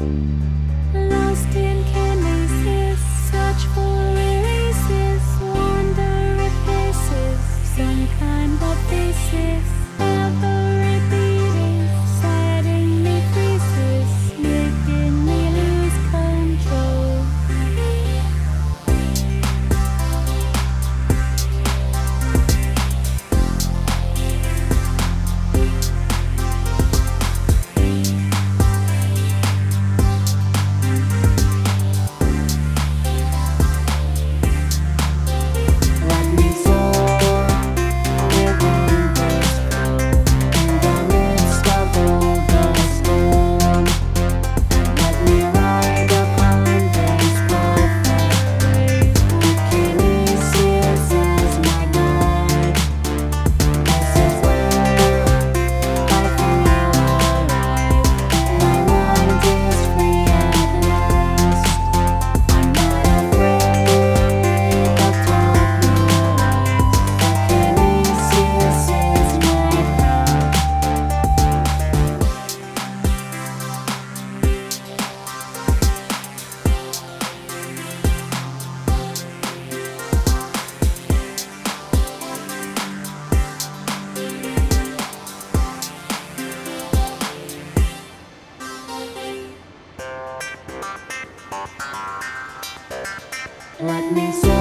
Lost in kinesis, search for releases, wonder if this is some kind of thesis. Ever repeating, setting me freezes, making me lose control. Let me see.